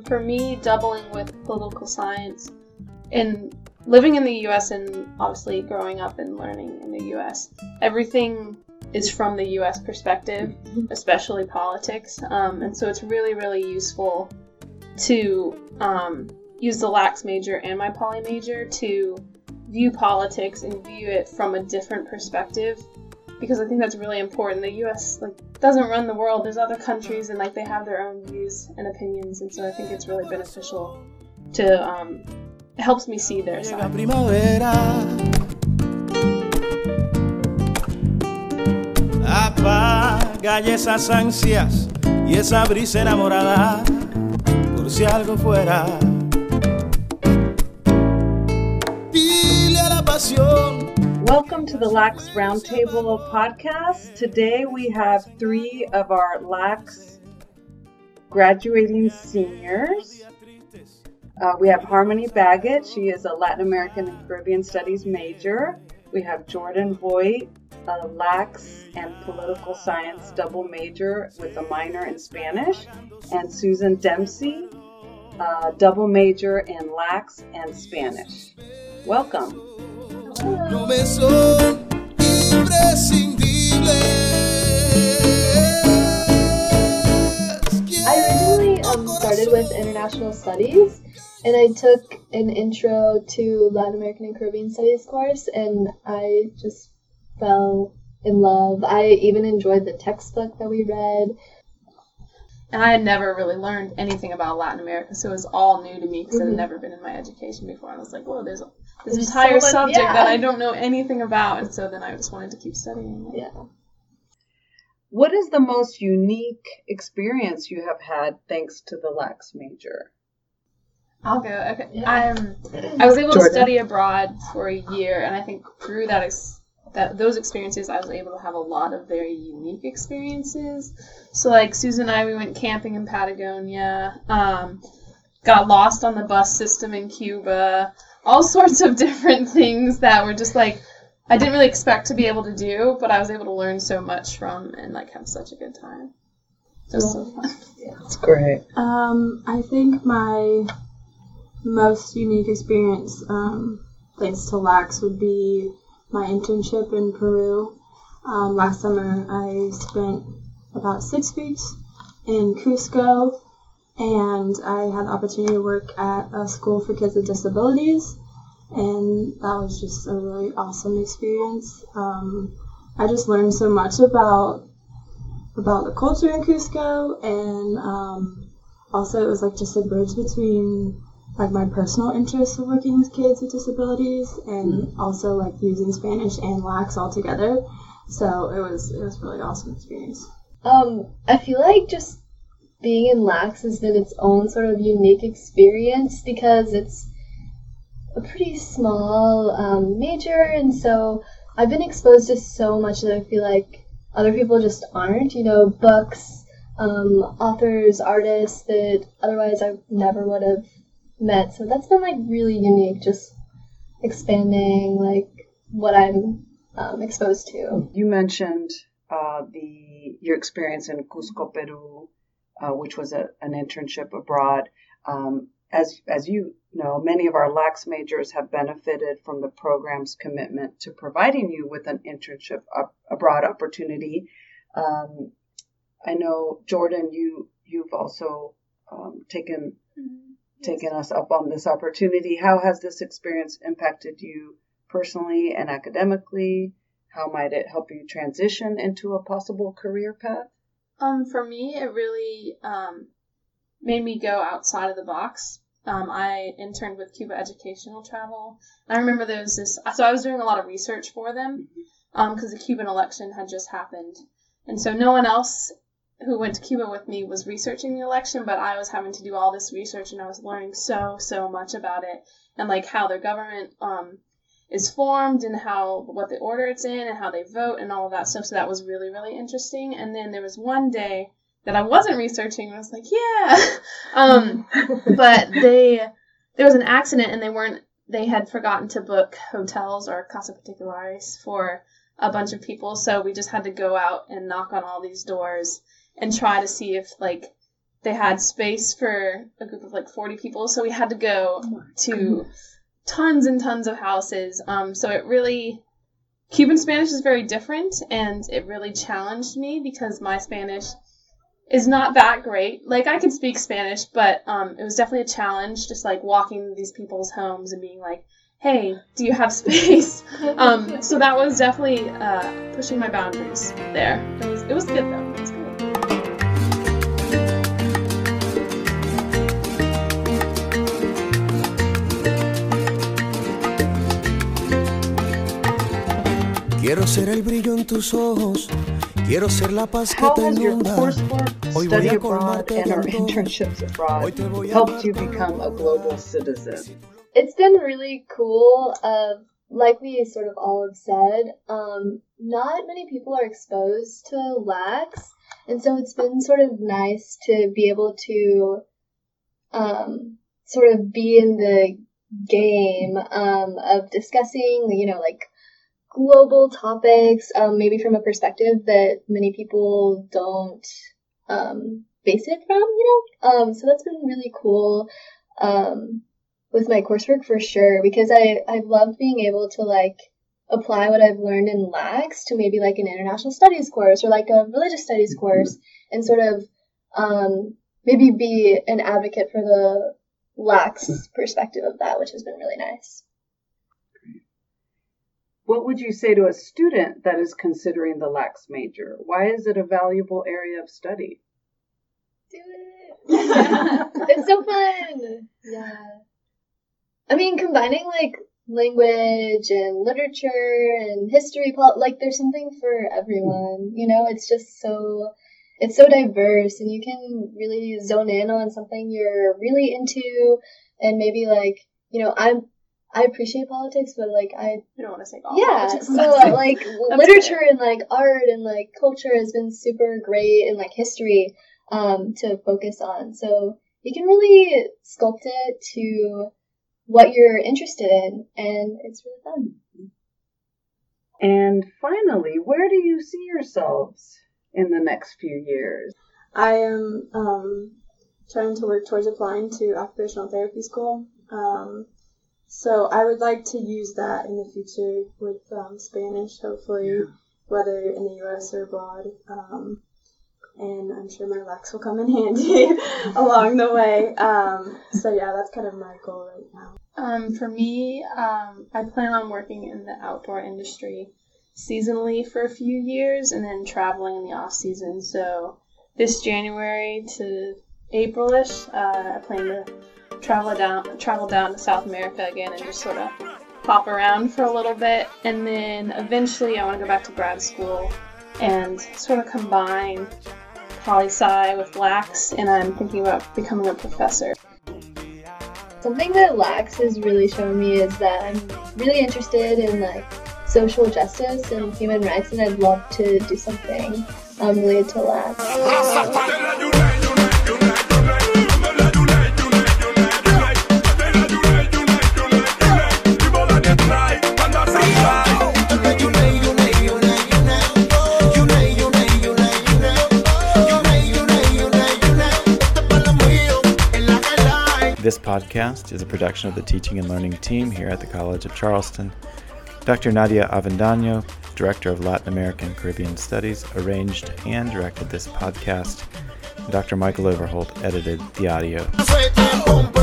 For me, doubling with political science and living in the U.S. and obviously growing up and learning in the U.S., everything is from the U.S. perspective, especially politics. And so it's really, really useful to use the lax major and my poly major to view politics and view it from a different perspective, because I think that's really important. The U.S. doesn't run the world. There's other countries and they have their own views and opinions, and so I think it's really beneficial to it helps me see their side. Apaga esas ansias y esa brisa enamorada, por si algo fuera. Dile a la pasión. Welcome to the LAX Roundtable podcast. Today we have 3 of our LAX graduating seniors. We have Harmony Baggett. She is a Latin American and Caribbean Studies major. We have Jordan Voigt, a LAX and Political Science double major with a minor in Spanish. And Susan Dempsey, double major in LAX and Spanish. Welcome. I originally started with international studies, and I took an intro to Latin American and Caribbean studies course, and I just fell in love. I even enjoyed the textbook that we read. And I had never really learned anything about Latin America, so it was all new to me because it had never been in my education before. And I was like, whoa, there's this entire subject that I don't know anything about. And so then I just wanted to keep studying it. Yeah. What is the most unique experience you have had thanks to the LAX major? I'll go. Okay. Yeah. I was able to study abroad for a year, and I think through those experiences, I was able to have a lot of very unique experiences. So, Susan and I, we went camping in Patagonia, got lost on the bus system in Cuba, all sorts of different things that were just I didn't really expect to be able to do, but I was able to learn so much from and have such a good time. Just so fun. Yeah, that's great. I think my most unique experience, thanks to LAX, would be my internship in Peru. Last summer, I spent about 6 weeks in Cusco, and I had the opportunity to work at a school for kids with disabilities, and that was just a really awesome experience. I just learned so much about the culture in Cusco, and also it was just a bridge between my personal interest of working with kids with disabilities and also using Spanish and LAX all together. So it was a really awesome experience. I feel like just being in LAX has been its own sort of unique experience because it's a pretty small major, and so I've been exposed to so much that I feel like other people just aren't, books, authors, artists that otherwise I never would have met. So that's been really unique, just expanding what I'm exposed to. You mentioned your experience in Cusco, Peru, which was an internship abroad. As you know, many of our LAX majors have benefited from the program's commitment to providing you with an internship abroad opportunity. I know, Jordan, you've also taken us up on this opportunity. How has this experience impacted you personally and academically? How might it help you transition into a possible career path? For me, it really made me go outside of the box. I interned with Cuba Educational Travel. I remember there was this, so I was doing a lot of research for them because the Cuban election had just happened. And so no one else who went to Cuba with me was researching the election, but I was having to do all this research, and I was learning so much about it, and how their government is formed, and what the order it's in, and how they vote, and all of that stuff. So that was really, really interesting. And then there was one day that I wasn't researching, and I was like, but there was an accident, and they had forgotten to book hotels or Casa Particulares for a bunch of people, so we just had to go out and knock on all these doors and try to see if they had space for a group of like 40 people, so we had to go to tons and tons of houses. So it really, Cuban Spanish is very different, and it really challenged me because my Spanish is not that great. Like, I can speak Spanish, but it was definitely a challenge, just like walking these people's homes and being like, hey, do you have space? So that was definitely pushing my boundaries there. It was good though. It was good. Quiero ser el brillo en tus ojos. Quiero ser la paz que How te has your inunda. coursework, study abroad, and our internships abroad helped you become a global citizen? It's been really cool. Like we sort of all have said, not many people are exposed to LACS, and so it's been sort of nice to be able to sort of be in the game of discussing, like global topics, maybe from a perspective that many people don't base it from, so that's been really cool with my coursework for sure, because I've loved being able to like apply what I've learned in LACS to maybe like an international studies course or like a religious studies course, and sort of maybe be an advocate for the LACS perspective of that, which has been really nice. What would you say to a student that is considering the LACS major? Why is it a valuable area of study? Do it! It's so fun! Yeah. I mean, combining like language and literature and history, like there's something for everyone, it's just it's so diverse, and you can really zone in on something you're really into, and maybe like, I appreciate politics, but like You don't want to say all yeah, politics. so like literature and like art and like culture has been super great, and like history to focus on. So you can really sculpt it to what you're interested in, and it's really fun. And finally, where do you see yourselves in the next few years? I am trying to work towards applying to occupational therapy school. So I would like to use that in the future with Spanish, hopefully, whether in the U.S. or abroad. And I'm sure my LACS will come in handy along the way. So yeah, that's kind of my goal right now. For me, I plan on working in the outdoor industry seasonally for a few years and then traveling in the off season. So this January to April-ish, I plan to travel down to South America again and just sort of pop around for a little bit. And then eventually I want to go back to grad school and sort of combine poli-sci with LACS, and I'm thinking about becoming a professor. Something that LACS has really shown me is that I'm really interested in like social justice and human rights, and I'd love to do something related to LACS. This podcast is a production of the Teaching and Learning team here at the College of Charleston. Dr. Nadia Avendano, Director of Latin American and Caribbean Studies, arranged and directed this podcast. Dr. Michael Overholt edited the audio.